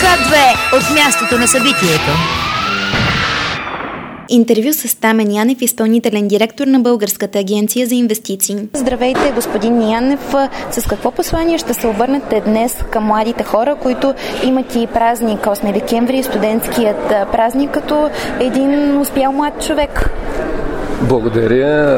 К2 от мястото на събитието. Интервю с Стамен Янев, изпълнителен директор на Българската агенция за инвестиции. Здравейте, господин Янев. С какво послание ще се обърнете днес към младите хора, които имат и празник 8 декември, студентският празник, като един успял млад човек? Благодаря.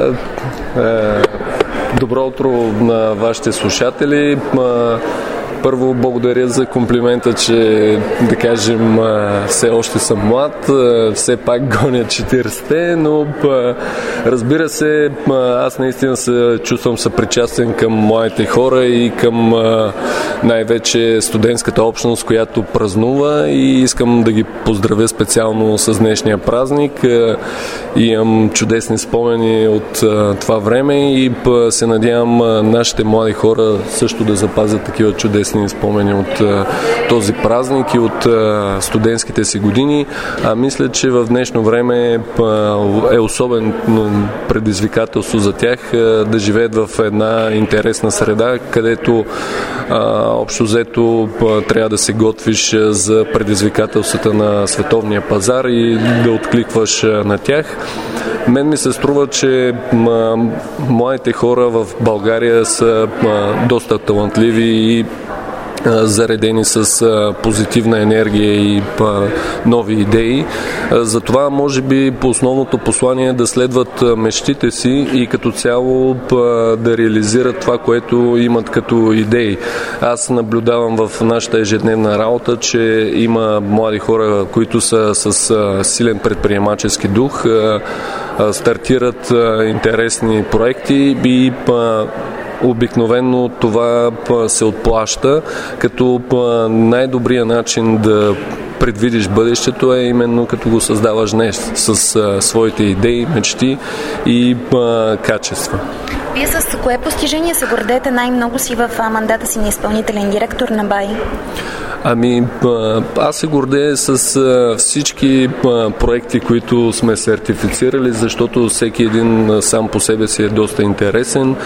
Добро утро на вашите слушатели. Първо благодаря за комплимента, че, да кажем, все още съм млад, все пак гоня 40-те, но разбира се, аз наистина се чувствам съпричастен към младите хора и към най-вече студентската общност, която празнува, и искам да ги поздравя специално с днешния празник. Имам чудесни спомени от това време и се надявам нашите млади хора също да запазят такива чудесни спомени от този празник и от студентските си години. Мисля, че в днешно време е особено предизвикателство за тях да живеят в една интересна среда, където общо взето трябва да се готвиш за предизвикателствата на световния пазар и да откликваш на тях. Мен ми се струва, че младите хора в България са доста талантливи и заредени с позитивна енергия и нови идеи. Затова може би основното послание е да следват мечтите си и като цяло да реализират това, което имат като идеи. Аз наблюдавам в нашата ежедневна работа, че има млади хора, които са с силен предприемачески дух, стартират интересни проекти и обикновено това се отплаща, като най-добрият начин да предвидиш бъдещето е именно като го създаваш днес с своите идеи, мечти и качества. Вие с кое постижение се гордеете най-много си в мандата си на изпълнителен директор на БАИ? Аз се гордея с всички проекти, които сме сертифицирали, защото всеки един сам по себе си е доста интересен.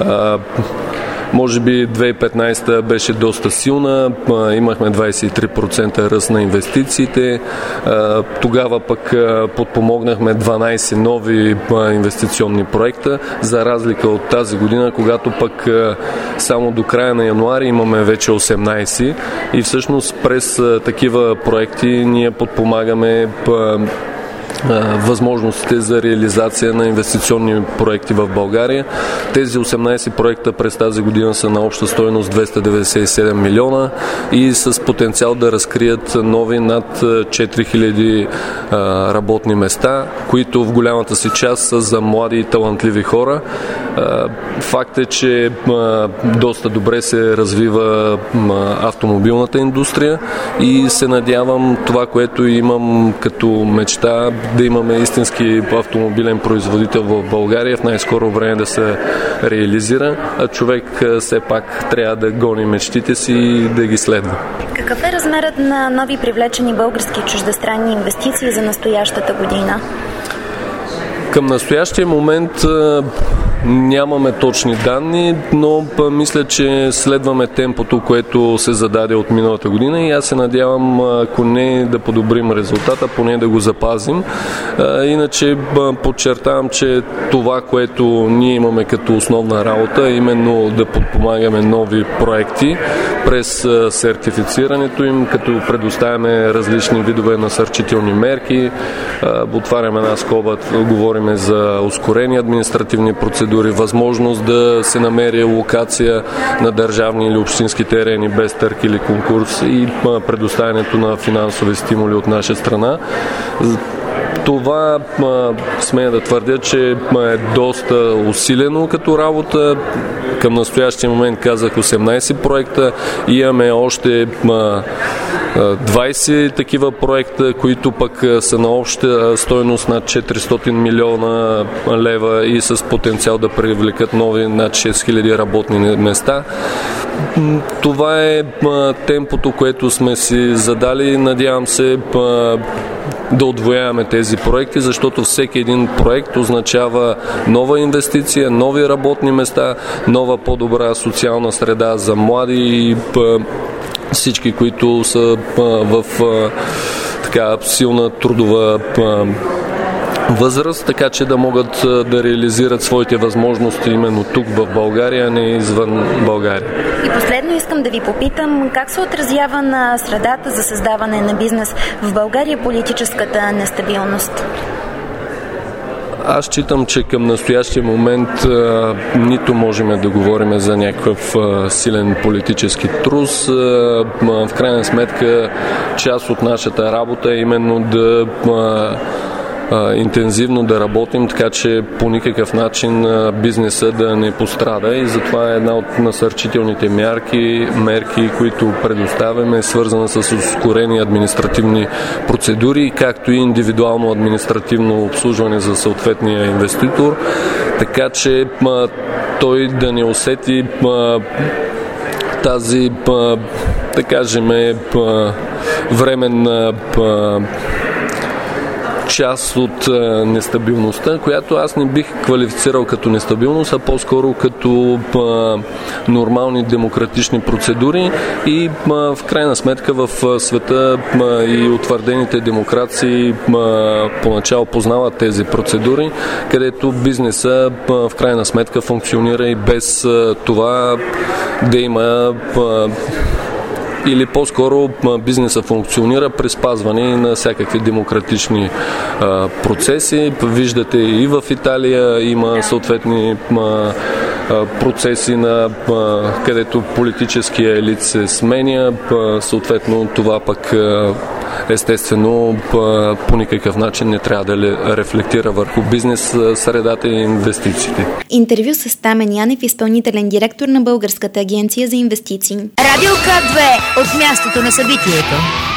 Може би 2015 беше доста силна, имахме 23% ръст на инвестициите, тогава пък подпомогнахме 12 нови инвестиционни проекта, за разлика от тази година, когато пък само до края на януари имаме вече 18 и всъщност през такива проекти ние подпомагаме възможностите за реализация на инвестиционни проекти в България. Тези 18 проекта през тази година са на обща стойност 297 милиона и с потенциал да разкрият нови над 4000 работни места, които в голямата си част са за млади и талантливи хора. Факт е, че доста добре се развива автомобилната индустрия и се надявам това, което имам като мечта, да имаме истински автомобилен производител в България в най-скоро време да се реализира, а човек все пак трябва да гони мечтите си и да ги следва. Какъв е размерът на нови привлечени български чуждестранни инвестиции за настоящата година? Към настоящия момент нямаме точни данни, но мисля, че следваме темпото, което се зададе от миналата година и аз се надявам, ако не да подобрим резултата, поне да го запазим. Иначе подчертавам, че това, което ние имаме като основна работа, е именно да подпомагаме нови проекти през сертифицирането им, като предоставяме различни видове насърчителни мерки. Отваряме една скоба, говориме за ускорени административни процедури, възможност да се намери локация на държавни или общински терени без търг или конкурс и предоставянето на финансови стимули от наша страна. Това смея да твърдя, че е доста усилено като работа. Към настоящия момент казах 18 проекта. Имаме още 20 такива проекта, които пък са на обща стойност над 400 милиона лева и с потенциал да привлекат нови над 6000 работни места. Това е темпото, което сме си задали. Надявам се да отвояваме тези проекти, защото всеки един проект означава нова инвестиция, нови работни места, нова по-добра социална среда за млади и всички, които са в така силна трудова възраст, така че да могат да реализират своите възможности именно тук в България, а не извън България. И последно искам да ви попитам, как се отразява на средата за създаване на бизнес в България политическата нестабилност? Аз считам, че към настоящия момент нито можем да говорим за някакъв силен политически трус. В крайна сметка, част от нашата работа е именно да интензивно да работим, така че по никакъв начин бизнеса да не пострада, и затова е една от насърчителните мерки, които предоставяме, свързана с ускорени административни процедури, както и индивидуално административно обслужване за съответния инвеститор, така че той да не усети тази, да кажем, временна част от нестабилността, която аз не бих квалифицирал като нестабилност, а по-скоро като нормални демократични процедури, и в крайна сметка в света и утвърдените демокрации поначало познават тези процедури, където бизнеса в крайна сметка функционира и без това да има или по-скоро бизнеса функционира при спазване на всякакви демократични процеси. Виждате, и в Италия има съответни процеси, където политическия елит се сменя. Съответно, това пък естествено по никакъв начин не трябва да рефлектира върху бизнес средата и инвестициите. Интервю с Стамен Янев, изпълнителен директор на Българската агенция за инвестиции. Радио К2 от мястото на събитието.